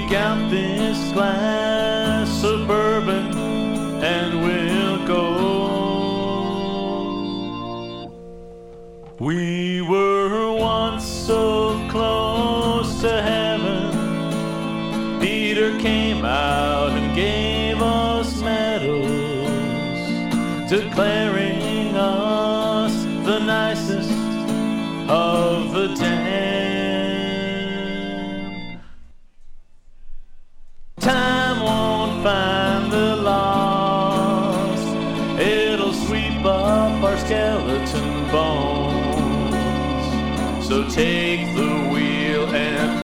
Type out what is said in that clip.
Eke out this glass of bourbon and we'll go. We were once so close to heaven. Peter came out and gave us medals, declaring us the nicest of the 10. Time won't find the lost. It'll sweep up our skeleton bones. So take the wheel and